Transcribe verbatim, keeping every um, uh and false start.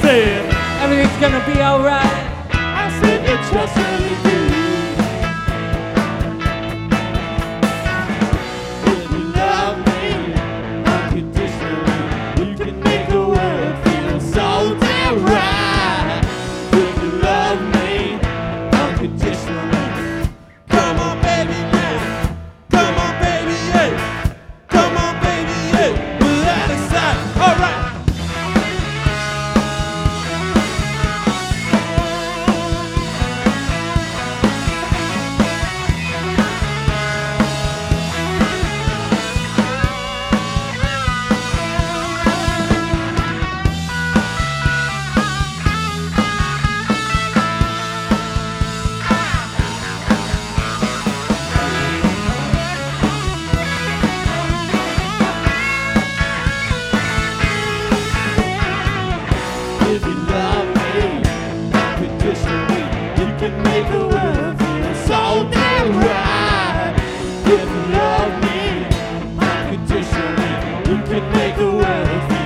said, everything's gonna be alright. I said, it just really do. If you love me unconditionally, you can make the world feel so damn right. If you love me unconditionally, come on, baby, yeah. Come on, baby, yeah. Come on, baby, yeah. Without a sign, all right. If you love me unconditionally, you can make the world feel so damn right. If you love me unconditionally, you can make the world feel